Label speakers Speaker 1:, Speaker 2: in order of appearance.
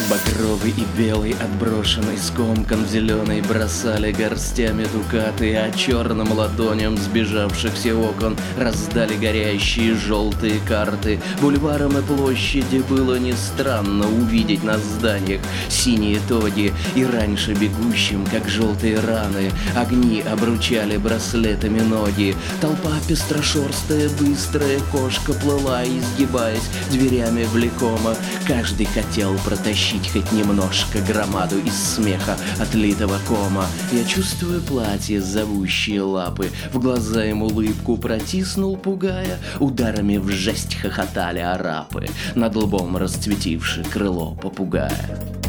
Speaker 1: Багровый и белый, отброшенный скомкан зеленый, бросали горстями дукаты, а черным ладоням сбежавшихся окон раздали горящие желтые карты. Бульваром и площади было не странно увидеть на зданиях синие тоги, и раньше бегущим, как желтые раны, огни обручали браслетами ноги. Толпа пестрошерстая, быстрая кошка плыла, изгибаясь дверями влекома. Каждый хотел протащить хоть немножко громаду из смеха отлитого кома. Я чувствую платье, зовущие лапы, в глаза им улыбку протиснул, пугая. Ударами в жесть хохотали арапы, над лбом расцветивши крыло попугая.